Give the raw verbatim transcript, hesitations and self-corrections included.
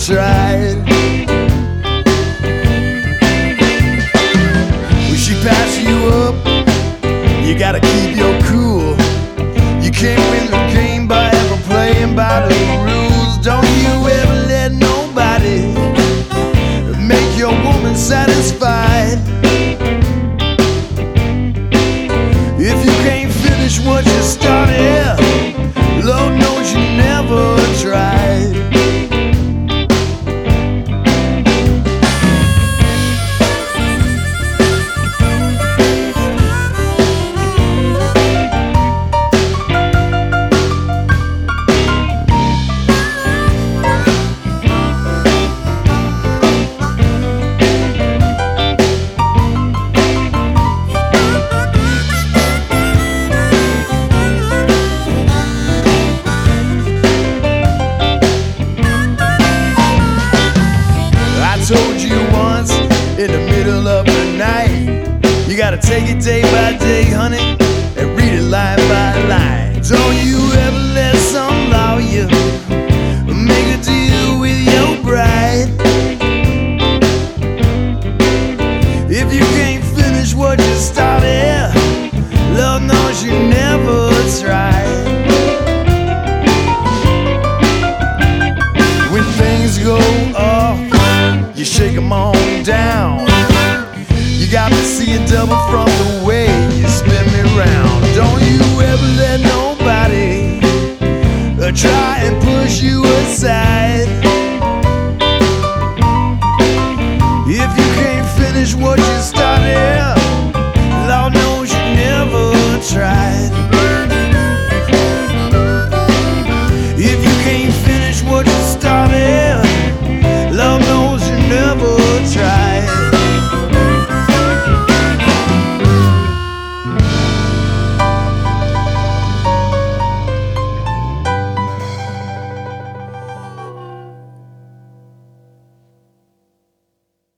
tried. When she pass you up, you gotta keep your cool. You can't win the game by ever playing by the rules. Don't you ever let nobody make your woman satisfied. If you can't finish what you started, Lord knows you never tried. Told you once in the middle of the night, you gotta take it day by day, honey, and read it line by line. Don't you ever let some lawyer make a deal with your bride. If you can't finish what you started, Lord knows you never tried. When things go off, you shake 'em on down. You got to see it double from the